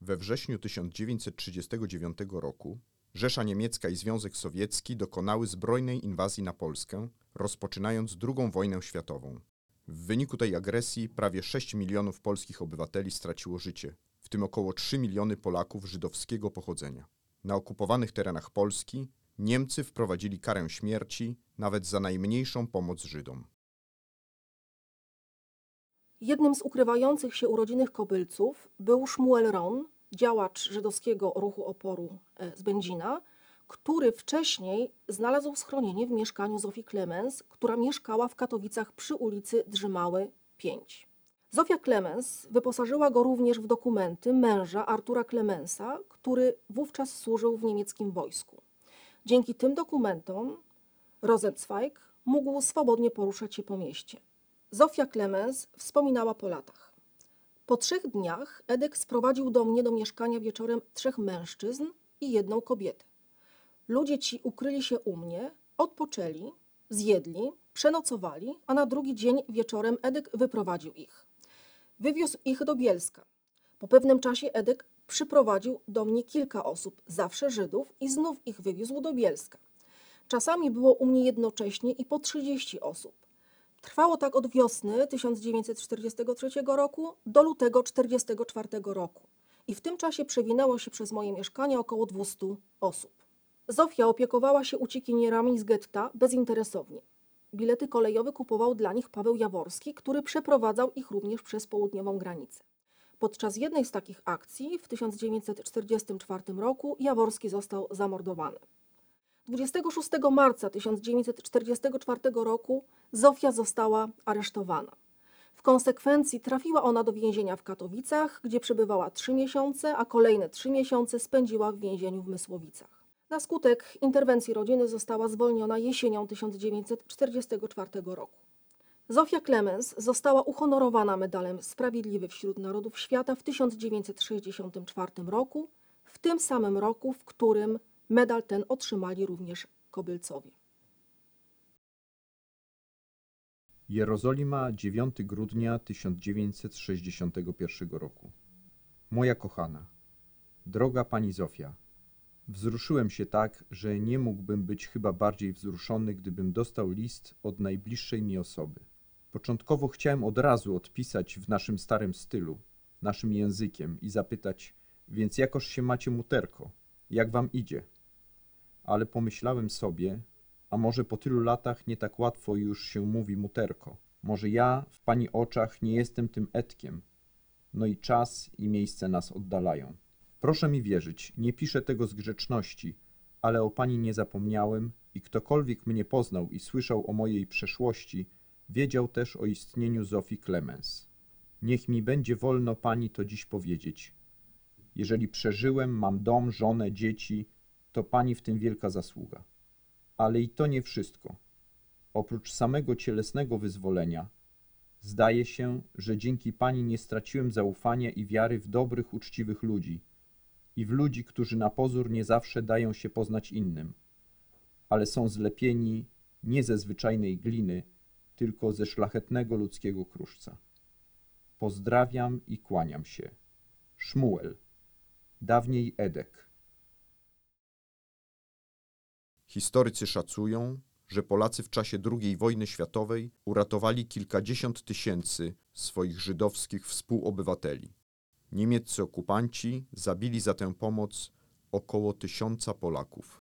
We wrześniu 1939 roku Rzesza Niemiecka i Związek Sowiecki dokonały zbrojnej inwazji na Polskę, rozpoczynając II wojnę światową. W wyniku tej agresji prawie 6 milionów polskich obywateli straciło życie, w tym około 3 miliony Polaków żydowskiego pochodzenia. Na okupowanych terenach Polski Niemcy wprowadzili karę śmierci nawet za najmniejszą pomoc Żydom. Jednym z ukrywających się urodziny Kobylców był Szmuel Ron, działacz żydowskiego ruchu oporu z Będzina, który wcześniej znalazł schronienie w mieszkaniu Zofii Klemens, która mieszkała w Katowicach przy ulicy Drzymały 5. Zofia Klemens wyposażyła go również w dokumenty męża Artura Klemensa, który wówczas służył w niemieckim wojsku. Dzięki tym dokumentom Rosenzweig mógł swobodnie poruszać się po mieście. Zofia Klemens wspominała po latach. Po 3 dniach Edek sprowadził do mnie do mieszkania wieczorem 3 mężczyzn i 1 kobietę. Ludzie ci ukryli się u mnie, odpoczęli, zjedli, przenocowali, a na drugi dzień wieczorem Edek wyprowadził ich. Wywiózł ich do Bielska. Po pewnym czasie Edek przyprowadził do mnie kilka osób, zawsze Żydów, i znów ich wywiózł do Bielska. Czasami było u mnie jednocześnie i po 30 osób. Trwało tak od wiosny 1943 roku do lutego 1944 roku i w tym czasie przewinęło się przez moje mieszkanie około 200 osób. Zofia opiekowała się uciekinierami z getta bezinteresownie. Bilety kolejowe kupował dla nich Paweł Jaworski, który przeprowadzał ich również przez południową granicę. Podczas jednej z takich akcji w 1944 roku Jaworski został zamordowany. 26 marca 1944 roku Zofia została aresztowana. W konsekwencji trafiła ona do więzienia w Katowicach, gdzie przebywała 3 miesiące, a kolejne 3 miesiące spędziła w więzieniu w Mysłowicach. Na skutek interwencji rodziny została zwolniona jesienią 1944 roku. Zofia Klemens została uhonorowana medalem Sprawiedliwy wśród Narodów Świata w 1964 roku, w tym samym roku, w którym medal ten otrzymali również Kobylcowie. Jerozolima, 9 grudnia 1961 roku. Moja kochana, droga pani Zofia, wzruszyłem się tak, że nie mógłbym być chyba bardziej wzruszony, gdybym dostał list od najbliższej mi osoby. Początkowo chciałem od razu odpisać w naszym starym stylu, naszym językiem i zapytać, więc jakoż się macie, muterko, jak wam idzie? Ale pomyślałem sobie, a może po tylu latach nie tak łatwo już się mówi muterko. Może ja w pani oczach nie jestem tym Edkiem. No i czas i miejsce nas oddalają. Proszę mi wierzyć, nie piszę tego z grzeczności, ale o pani nie zapomniałem i ktokolwiek mnie poznał i słyszał o mojej przeszłości, wiedział też o istnieniu Zofii Klemens. Niech mi będzie wolno pani to dziś powiedzieć. Jeżeli przeżyłem, mam dom, żonę, dzieci, to pani w tym wielka zasługa. Ale i to nie wszystko. Oprócz samego cielesnego wyzwolenia, zdaje się, że dzięki pani nie straciłem zaufania i wiary w dobrych, uczciwych ludzi i w ludzi, którzy na pozór nie zawsze dają się poznać innym, ale są zlepieni nie ze zwyczajnej gliny, tylko ze szlachetnego ludzkiego kruszca. Pozdrawiam i kłaniam się. Szmuel, dawniej Edek. Historycy szacują, że Polacy w czasie II wojny światowej uratowali kilkadziesiąt tysięcy swoich żydowskich współobywateli. Niemieccy okupanci zabili za tę pomoc około 1000 Polaków.